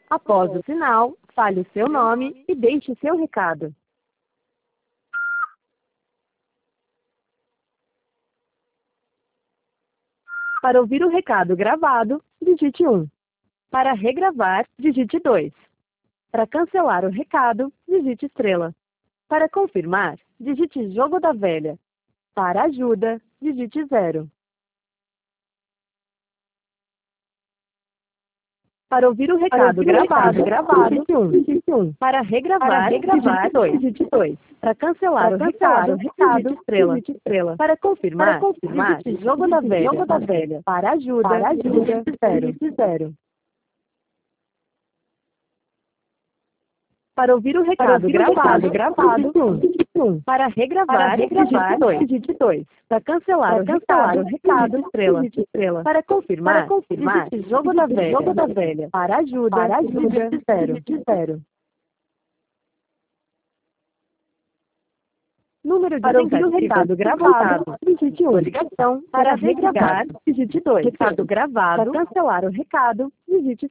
Após o sinal, fale o seu nome e deixe o seu recado. Para ouvir o recado gravado, digite 1. Para regravar, digite 2. Para cancelar o recado, digite estrela. Para confirmar, digite jogo da velha. Para ajuda, digite 0. Para ouvir o recado gravado, digite 1. Para regravar, digite 2. Para cancelar o recado, digite estrela. Para confirmar, digite jogo da velha. Para ajuda, digite 0. Para ouvir o recado gravado, digite 1. Para regravar, digite 2. Para cancelar o recado, digite estrela. Para confirmar, digite jogo da velha. Para ajuda, digite 0. Número de para ouvir o recado gravado, digite 1. Ligação para regravar, digite 2. Recado gravado, para cancelar o recado, digite